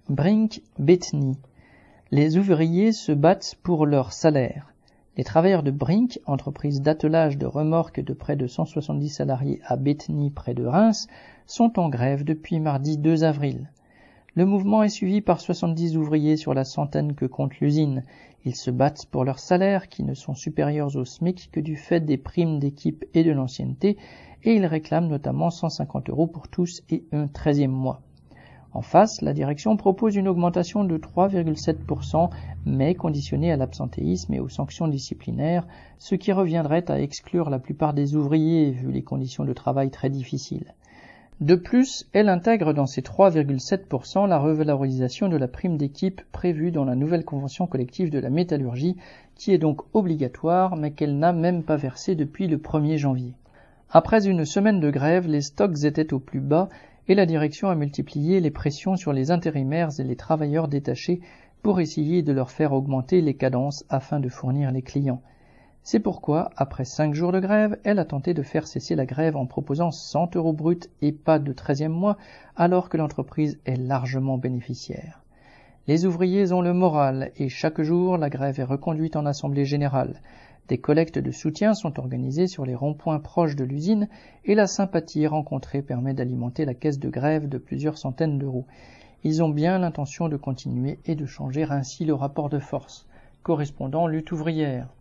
Brink-Bethany. Les ouvriers se battent pour leur salaire. Les travailleurs de Brink, entreprise d'attelage de remorques de près de 170 salariés à Bethany près de Reims, sont en grève depuis mardi 2 avril. Le mouvement est suivi par 70 ouvriers sur la centaine que compte l'usine. Ils se battent pour leurs salaires qui ne sont supérieurs au SMIC que du fait des primes d'équipe et de l'ancienneté, et ils réclament notamment 150 € pour tous et un 13e mois. En face, la direction propose une augmentation de 3,7%, mais conditionnée à l'absentéisme et aux sanctions disciplinaires, ce qui reviendrait à exclure la plupart des ouvriers vu les conditions de travail très difficiles. De plus, elle intègre dans ces 3,7% la revalorisation de la prime d'équipe prévue dans la nouvelle convention collective de la métallurgie, qui est donc obligatoire, mais qu'elle n'a même pas versée depuis le 1er janvier. Après une semaine de grève, les stocks étaient au plus bas et la direction a multiplié les pressions sur les intérimaires et les travailleurs détachés pour essayer de leur faire augmenter les cadences afin de fournir les clients. C'est pourquoi, après 5 jours de grève, elle a tenté de faire cesser la grève en proposant 100 € bruts et pas de 13e mois, alors que l'entreprise est largement bénéficiaire. Les ouvriers ont le moral et chaque jour, la grève est reconduite en assemblée générale. Des collectes de soutien sont organisées sur les ronds-points proches de l'usine et la sympathie rencontrée permet d'alimenter la caisse de grève de plusieurs centaines d'euros. Ils ont bien l'intention de continuer et de changer ainsi le rapport de force. Correspondant lutte ouvrière.